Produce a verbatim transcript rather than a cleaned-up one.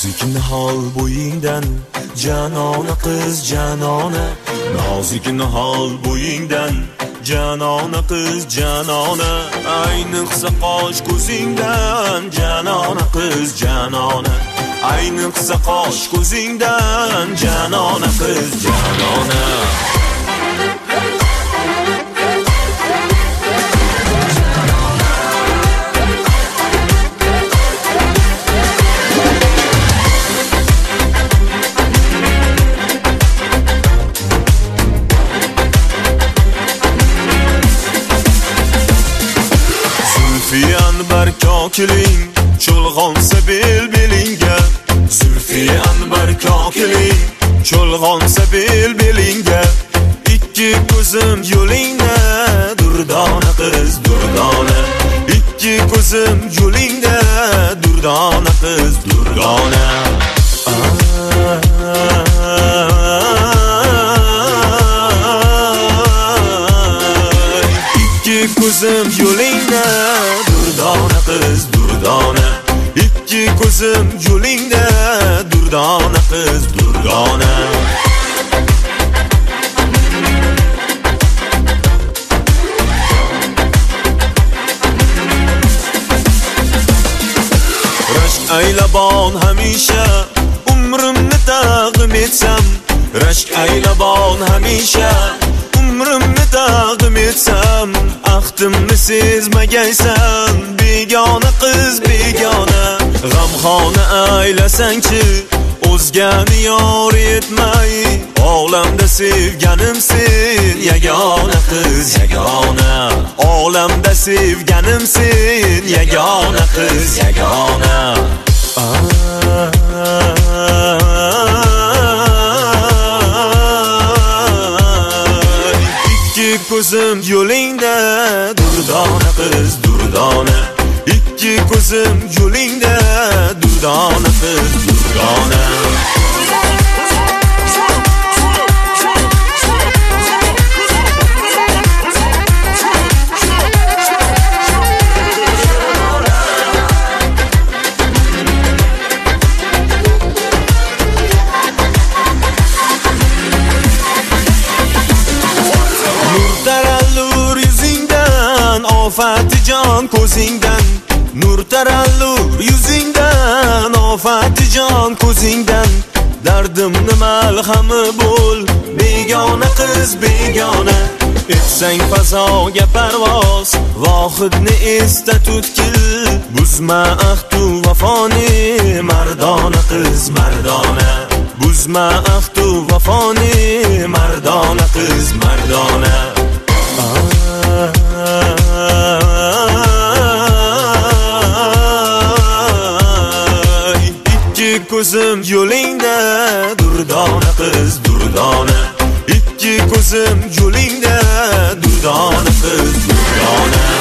Nozik nihol bo'yingdan janona qiz janona, nozik nihol bo'yingdan janona qiz janona, ayniqsa qosh ko'zingdan janona qiz janona, ayniqsa qosh ko'zingdan janona qiz janona. Anbar kokiling cho'lg'onsa bel belingga, zulfi anbar kokiling cho'lg'onsa bel belingga, ikki ko'zim yo'lingda durdona qiz durdona, ikki ko'zim yo'lingda durdona qiz durdona. Ikki ko'zim yo'lingda durdona qiz durdona, ikki ko'zim yo'lingda durdona qiz durdona. Rashk aylabon hamisha umrimni taqdim etsam, rashk aylabon hamisha umrimni taqdim etsam, ahdimni sezmagaysan begona qiz begona, g'amxona aylasangchi o'zgani yor etmay, olamda sevganim sen yagona qiz yagona, olamda sevganim sen yagona qiz yagona. Ikki ko'zim yo'lingda durdona qiz durdona, ikki ko'zim yo'lingda durdona qiz durdona. Ofatijon ko'zingdan, nur tarallur yuzingdan, ofatijon ko'zingdan, dardimni malhami bo'l begona qiz begona, etsang fazoga parvoz vohidni esda tutkil, buzma ahdu vafoni mardona qiz mardona, buzma ahdu vafoni mardona qiz mardona. Ikki ko'zim yo'lingda durdona qiz durdona, ikki ko'zim yo'lingda durdona qiz durdona.